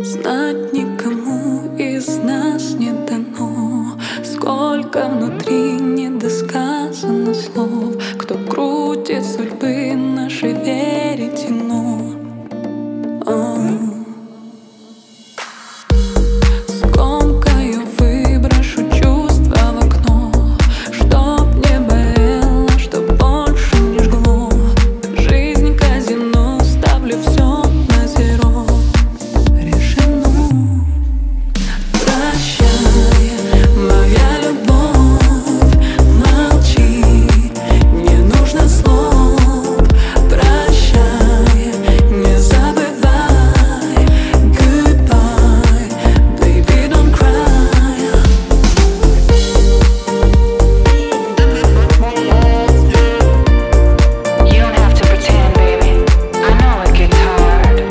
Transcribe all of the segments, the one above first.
Знать никому из нас не дано, сколько внутри недосказано слов. Кто крутит судьбы нашей веретено. Скомкаю, выброшу чувства в окно, чтоб не болело, чтоб больше не жгло. Жизнь казино, ставлю все на зеро. Решено. Прощай, моя любовь, молчи, не нужно слов. Прощай, не забывай. Goodbye, baby, don't cry. You don't have to pretend, baby. I know it gets hard,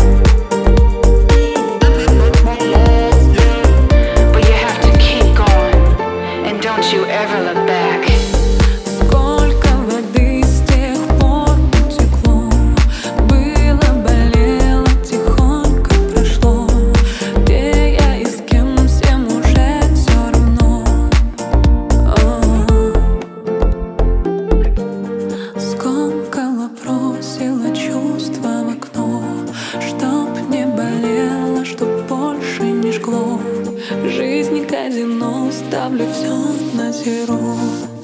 but you have to keep going, and don't you ever look back. Сколько воды с тех пор утекло, было, болело, тихонько прошло. Где я и с кем, всем уже все равно. Скомкала, бросила чувства в окно, чтоб не болело, чтоб больше не жгло. Жизнь казино, ставлю все на зеро.